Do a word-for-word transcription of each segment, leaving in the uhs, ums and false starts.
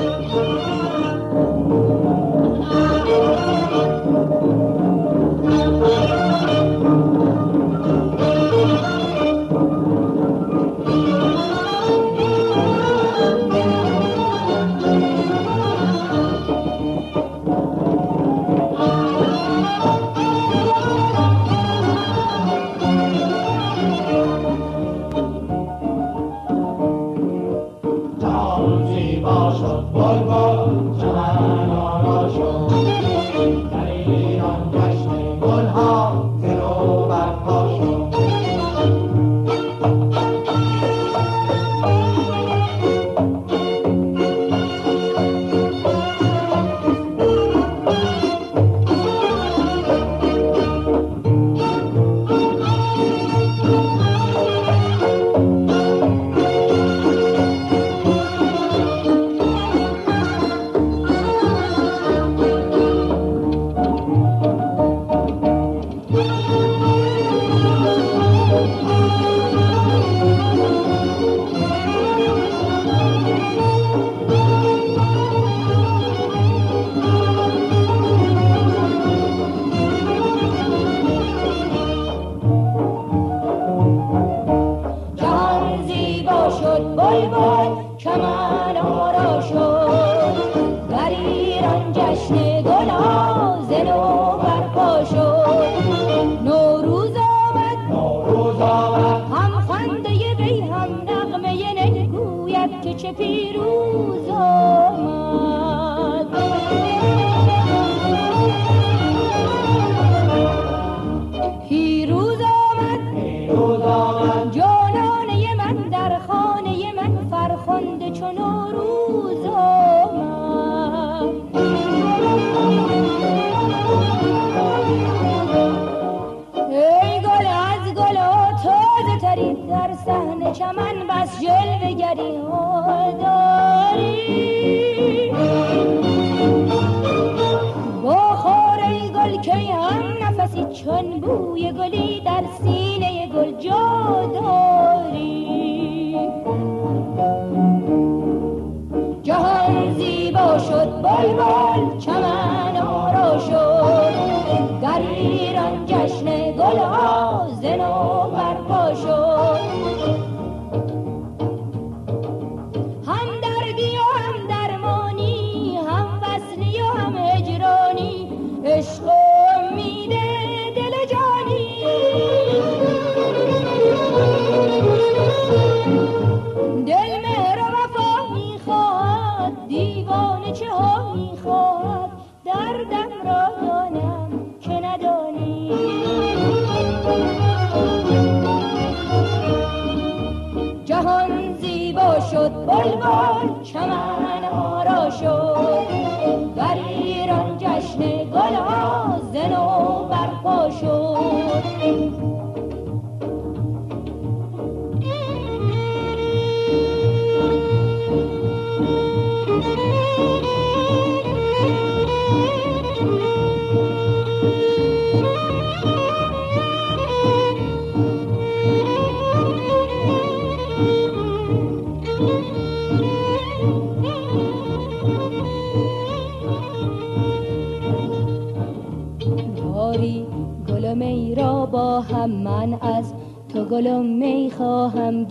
گلم می خواهم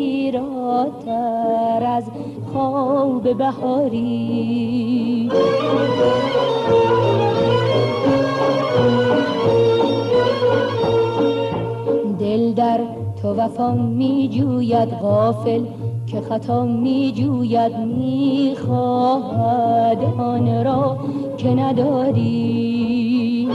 گیراتر از خواب بهاری دل در تو وفا می جوید غافل که خطا می جوید می خواهد آن را که نداری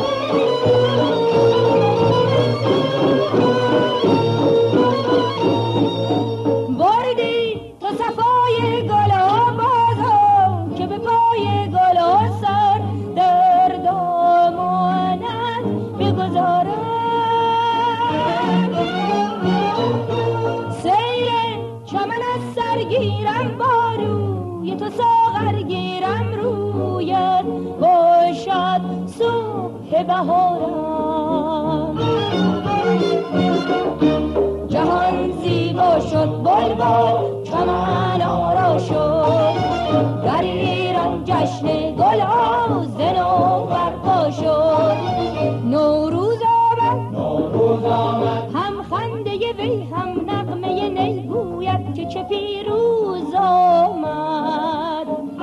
گیرم باروی تو ساغر گیرم رویت باشد صبح بهارم جهان زیبا شد بلبل چمن آرا شد در ایران جشن گل آزنو برپا شد. نوروز آمد نوروز آمد هم خنده وی هم نغمه نی گوید که چه پیروز آمد.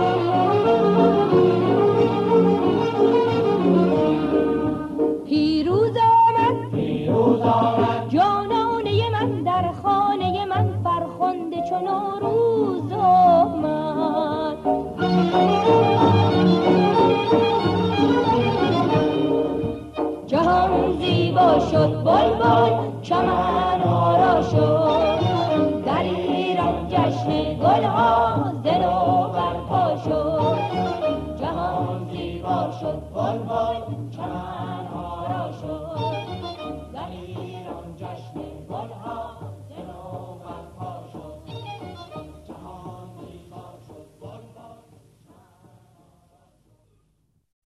پیروز آمد پیروز آمد جانانه من در خانه من فرخنده چون نوروز آمد. جهان زیبا شد بلبل